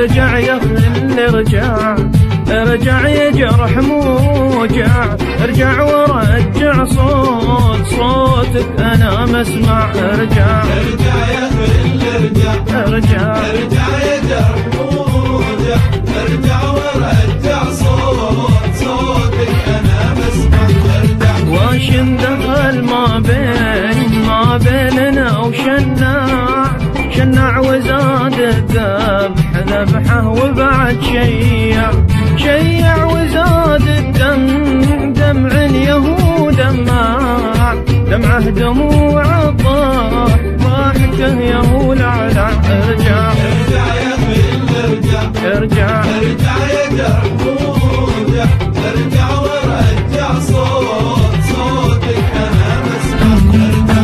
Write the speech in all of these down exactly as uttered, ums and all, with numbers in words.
ارجع يا خل ارجع، ارجع يا جرح موجع، ارجع ورجع صوت صوتك انا مسمع. ارجع ارجع يا خل ارجع، ارجع ارجع يا جرح موجع، ارجع ورجع صوت صوتك انا مسمع. ارجع واشن دخل ما بين ما بيننا وشناع، شناع وزاد الذبح ذبحه وبعد شيع، شيع وزاد الدم دمع يهو دماع، دمعه دموع الضاح ضاحكه يهو لعلع. ارجع ارجع يا خل ارجع، ارجع ارجع يا جرح موجع، ارجع ورجع صوت صوتك انا مسمع.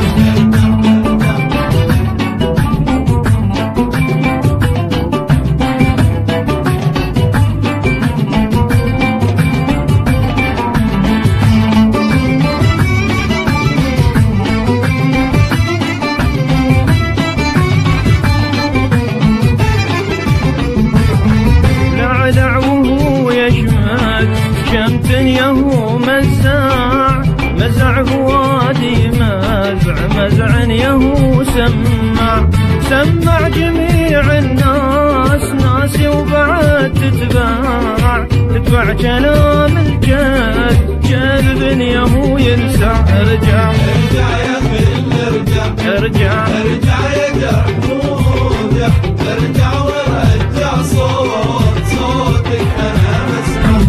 شمت يهو مزع مزع فؤادي مزع مزع يهو سمع سمع جميع الناس ناسي وبعد تتباع تتبع كلام الجد جذب يهو يلسع. ارجع ارجع يا خل ارجع، ارجع ارجع يا جرح موجع، ارجع ورجع صوت صوتك انا مسمع.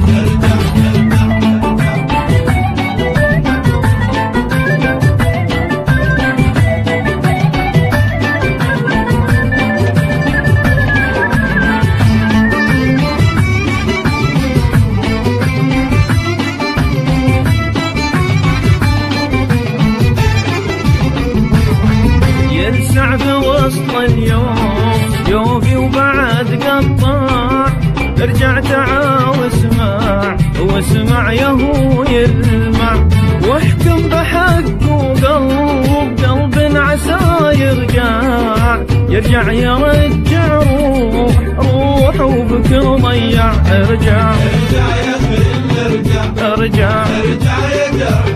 يلسع بوسط اليوم يوفي وبعد قطاع، ارجع تعا واسمع واسمع يهو يلمع، واحكم بحق وقلب قلب عسى يرجع، يرجع يرجع روح روح وبكر ضيع. ارجع ارجع يا خل ارجع، ارجع ارجع يا جرح